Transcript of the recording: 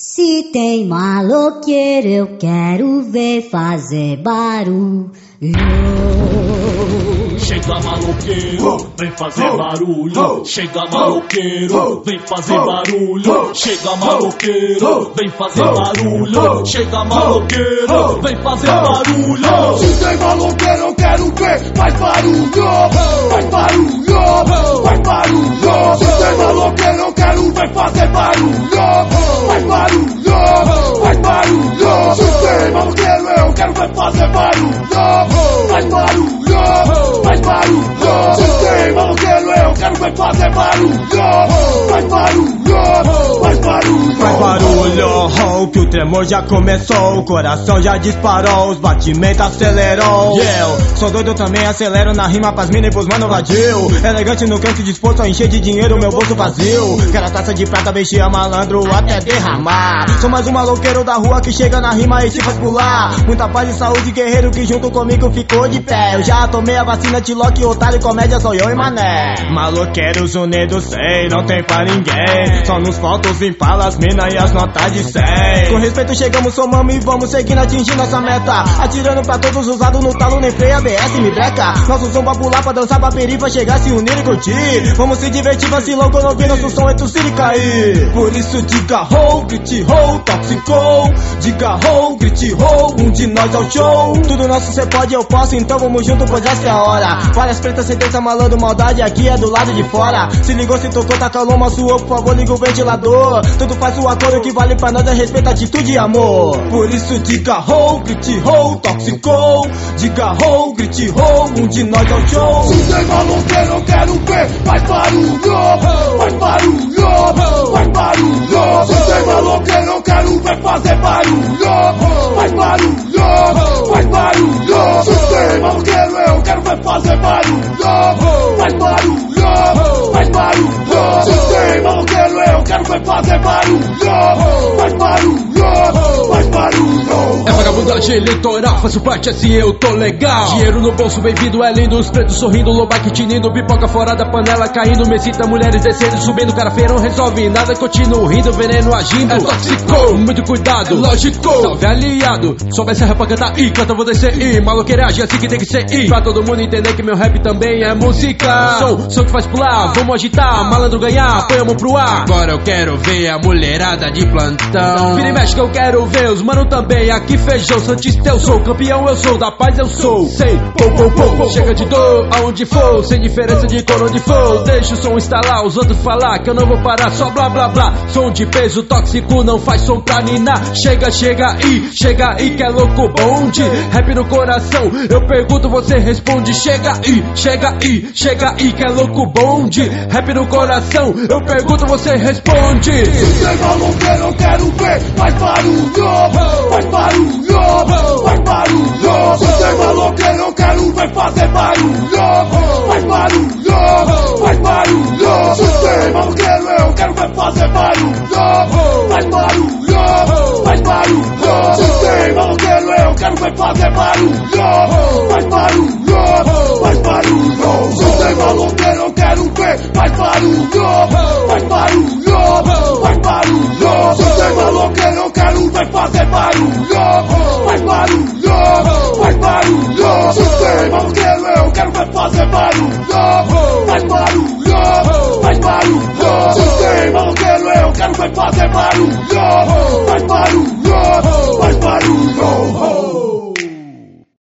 Se tem maloqueiro, eu quero ver fazer barulho. Chega maloqueiro, vem fazer barulho. Chega maloqueiro, vem fazer barulho. Chega maloqueiro, vem fazer barulho. Chega maloqueiro, vem fazer barulho. Se tem maloqueiro, eu quero ver, faz barulho. Faz barulho, faz barulho. Se tem maloqueiro, eu quero ver fazer barulho. Faz barulho, faz barulho. Se tem maloqueiro, eu quero ver fazer barulho. Faz barulho, faz barulho. Se tem maloqueiro, eu quero ver fazer barulho. Faz barulho, faz barulho. Faz barulho, que o tremor já começou. O coração já disparou, os batimentos acelerou. Eu sou doido também, acelero na rima pras mina e pros mano vadio. Elegante no canto, disposto a encher de dinheiro meu bolso vazio. Quero a taça de prata, mexia malandro até derramar. Sou mais um maloqueiro da rua que chega na rima e te faz pular. Muita paz e saúde, guerreiro que junto comigo ficou de pé. Eu já tomei a vacina, T-Lock, otário, comédia, sou eu e mané. Maloqueiros unidos, sei, não tem pra ninguém. Só nos faltam os impalas, mina e as notas de 100. Com respeito chegamos, somamos e vamos seguindo, atingir nossa meta. Atirando pra todos os lados, no talo nem freia, BS me breca. Nosso som pra pular, pra dançar, pra perir, pra chegar, se unir e curtir. Vamos se divertir, vacilão, quando ouvir nosso som é tossir e cair. Por isso diga ho, grite ho, toxicou. Diga ho, grite ho, um de nós é o show. Tudo nosso cê pode, eu posso, então vamos junto, pois essa é a hora. Várias pretas, sentença, malandro, maldade, aqui é do lado de fora. Se ligou, se tocou, tá calor, suou, por favor, liga o ventilador. Tudo faz sua cor, o que vale pra nós é respeito, atitude e amor. Por isso diga ho, grite ho, toxicou. Diga ho, grite ho, um de nós é o show. Se tem maloqueiro, eu quero ver, faz barulho. Faz barulho, faz barulho. Se tem maloqueiro, eu quero ver fazer barulho. Faz barulho, faz barulho. Se tem maloqueiro, eu quero ver fazer barulho. Faz barulho, faz barulho. Se tem maloqueiro, eu quero ver fazer barulho. Faz barulho, faz barulho. É vagabundagem litoral, faço parte assim eu tô legal. Dinheiro no bolso, bem-vindo, é lindo. Os pretos sorrindo, lobaque tinindo, pipoca fora da panela caindo. Mesita, mulheres descendo, subindo, cara feio não resolve nada. Continuo rindo, veneno agindo. É tóxico, muito cuidado, lógico. Salve aliado, soubesse rap pra cantar e canta, vou descer e maloqueiragem assim que tem que ser e pra todo mundo entender que meu rap também é música. Som que faz pular, vamos agitar, malandro ganhar, põe a mão pro ar. Agora eu quero ver a mulherada de plantão. Vira e mexe que eu quero ver os mano também. Aqui feijão, santista eu sou, campeão eu sou, da paz eu sou. Sei, pou. Chega de dor, aonde for, sem diferença de cor onde for. Deixa o som instalar, os outros falar que eu não vou parar, só blá blá blá. Som de peso tóxico, não faz som pra ninar. Chega aí que é louco bonde. Rap no coração, eu pergunto, você responde. Chega aí que é louco bonde. Rap no coração, eu pergunto, você responde. Se tem maloqueiro, eu quero ver, faz barulho. Faz barulho, faz barulho. Se tem maloqueiro, eu quero ver fazer barulho. Faz barulho, faz barulho. Se tem maloqueiro, eu quero ver fazer barulho. Faz barulho, faz barulho. Se tem maloqueiro, eu quero ver fazer barulho. Faz barulho, faz barulho. Se tem maloqueiro, eu quero ver, faz barulho. Faz barulho, faz barulho. Se tem maloqueiro, eu quero ver fazer barulho. Faz barulho, faz barulho. Se tem maloqueiro, eu quero ver fazer barulho. Faz barulho, faz barulho. Se tem maloqueiro, eu quero ver fazer barulho. Faz barulho, faz barulho.